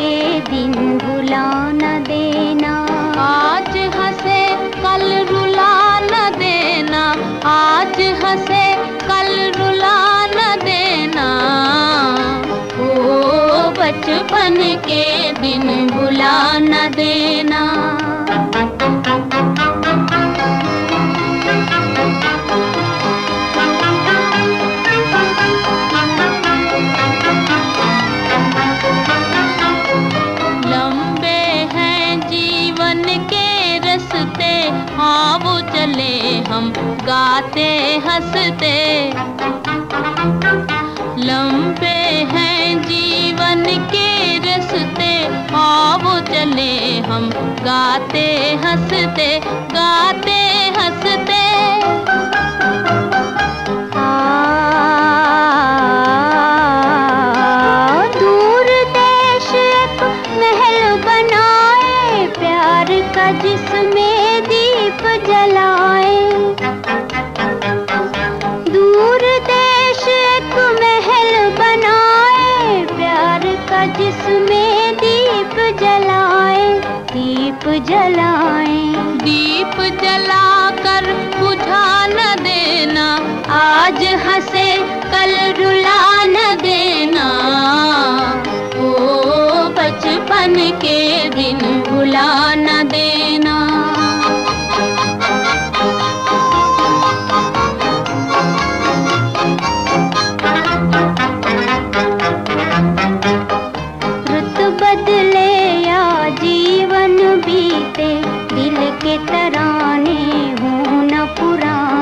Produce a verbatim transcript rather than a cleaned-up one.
दिन भुला न देना। आज हंसे कल रुला न देना, आज हंसे कल रुला न देना। ओ बचपन के दिन भुला न देना। हाँ वो चले हम गाते हंसते, लंबे हैं जीवन के रस्ते। हाँ वो चले हम गाते हंसते, गाते हंसते। दूर देश एक महल बनाए, प्यार का जिसमें दीप जलाए। दूर देश एक महल बनाए, प्यार का जिसमें दीप जलाए, दीप जलाए। दीप जलाकर बुझा न देना, आज हंसे कल रुला न देना। ओ बचपन के दिन भुला न देना। रुत बदले या जीवन बीते, दिल के तराने हों न पुराने।